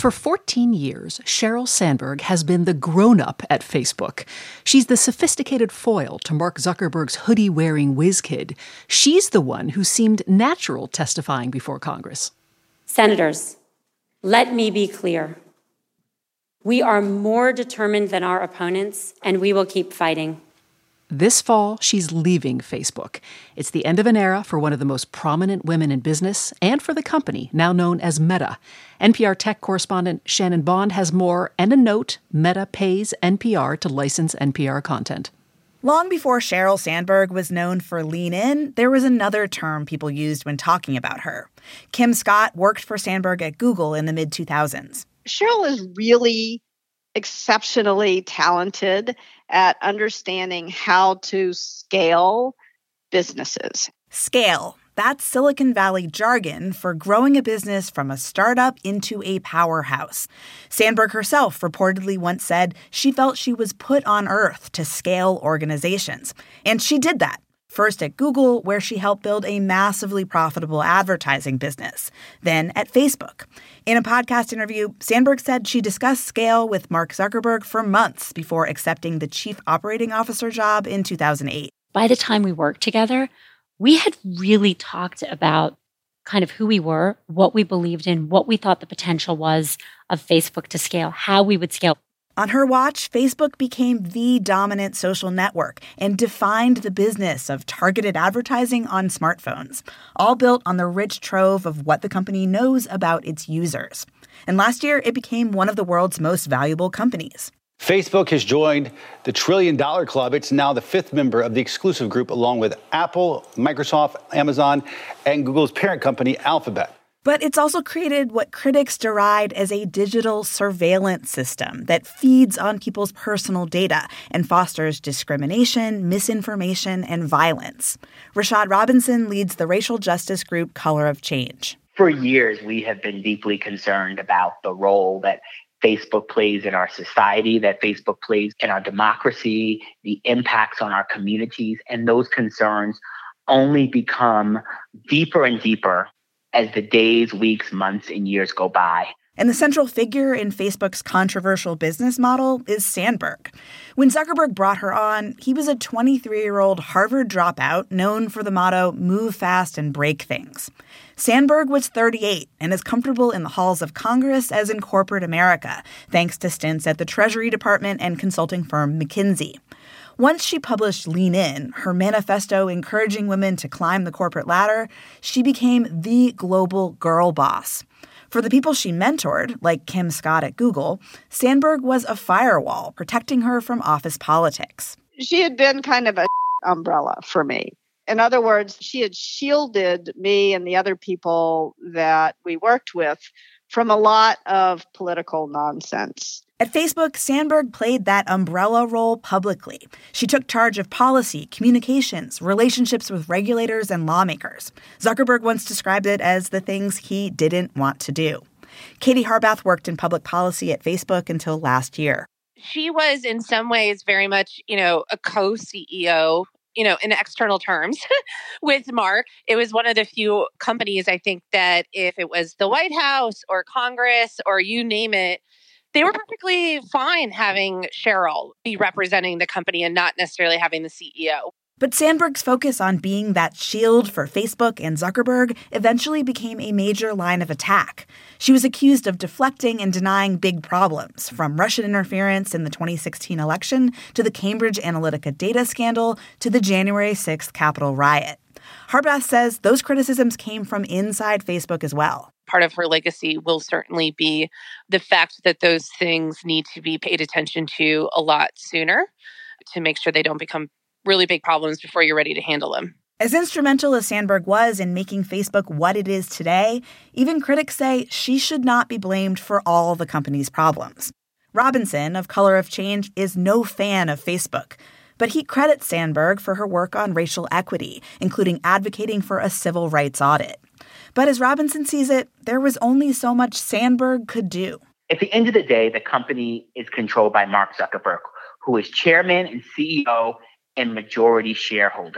For 14 years, Sheryl Sandberg has been the grown-up at Facebook. She's the sophisticated foil to Mark Zuckerberg's hoodie-wearing whiz kid. She's the one who seemed natural testifying before Congress. Senators, let me be clear. We are more determined than our opponents, and we will keep fighting. This fall, she's leaving Facebook. It's the end of an era for one of the most prominent women in business and for the company, now known as Meta. NPR tech correspondent Shannon Bond has more, and a note: Meta pays NPR to license NPR content. Long before Sheryl Sandberg was known for Lean In, there was another term people used when talking about her. Kim Scott worked for Sandberg at Google in the mid-2000s. Sheryl is really exceptionally talented at understanding how to scale businesses. Scale. That's Silicon Valley jargon for growing a business from a startup into a powerhouse. Sandberg herself reportedly once said she felt she was put on Earth to scale organizations. And she did that. First at Google, where she helped build a massively profitable advertising business. Then at Facebook. In a podcast interview, Sandberg said she discussed scale with Mark Zuckerberg for months before accepting the chief operating officer job in 2008. By the time we worked together, we had really talked about kind of who we were, what we believed in, what we thought the potential was of Facebook to scale, how we would scale. On her watch, Facebook became the dominant social network and defined the business of targeted advertising on smartphones, all built on the rich trove of what the company knows about its users. And last year, it became one of the world's most valuable companies. Facebook has joined the $1 trillion club. It's now the fifth member of the exclusive group, along with Apple, Microsoft, Amazon, and Google's parent company, Alphabet. But it's also created what critics deride as a digital surveillance system that feeds on people's personal data and fosters discrimination, misinformation, and violence. Rashad Robinson leads the racial justice group Color of Change. For years, we have been deeply concerned about the role that Facebook plays in our society, that Facebook plays in our democracy, the impacts on our communities, and those concerns only become deeper and deeper as the days, weeks, months, and years go by. And the central figure in Facebook's controversial business model is Sandberg. When Zuckerberg brought her on, he was a 23-year-old Harvard dropout known for the motto, "Move fast and break things." Sandberg was 38 and as comfortable in the halls of Congress as in corporate America, thanks to stints at the Treasury Department and consulting firm McKinsey. Once she published Lean In, her manifesto encouraging women to climb the corporate ladder, she became the global girl boss. For the people she mentored, like Kim Scott at Google, Sandberg was a firewall protecting her from office politics. She had been kind of a umbrella for me. In other words, she had shielded me and the other people that we worked with from a lot of political nonsense. At Facebook, Sandberg played that umbrella role publicly. She took charge of policy, communications, relationships with regulators and lawmakers. Zuckerberg once described it as the things he didn't want to do. Katie Harbath worked in public policy at Facebook until last year. She was in some ways very much, a co-CEO, in external terms with Mark. It was one of the few companies, I think, that if it was the White House or Congress or you name it, they were perfectly fine having Sheryl be representing the company and not necessarily having the CEO. But Sandberg's focus on being that shield for Facebook and Zuckerberg eventually became a major line of attack. She was accused of deflecting and denying big problems, from Russian interference in the 2016 election to the Cambridge Analytica data scandal to the January 6th Capitol riot. Harbath says those criticisms came from inside Facebook as well. Part of her legacy will certainly be the fact that those things need to be paid attention to a lot sooner to make sure they don't become really big problems before you're ready to handle them. As instrumental as Sandberg was in making Facebook what it is today, even critics say she should not be blamed for all the company's problems. Robinson of Color of Change is no fan of Facebook, but he credits Sandberg for her work on racial equity, including advocating for a civil rights audit. But as Robinson sees it, there was only so much Sandberg could do. At the end of the day, the company is controlled by Mark Zuckerberg, who is chairman and CEO and majority shareholder.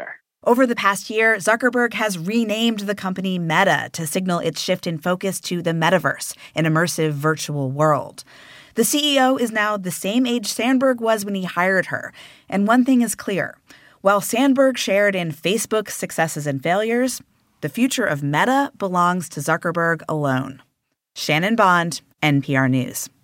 Over the past year, Zuckerberg has renamed the company Meta to signal its shift in focus to the metaverse, an immersive virtual world. The CEO is now the same age Sandberg was when he hired her, and one thing is clear. While Sandberg shared in Facebook's successes and failures, the future of Meta belongs to Zuckerberg alone. Shannon Bond, NPR News.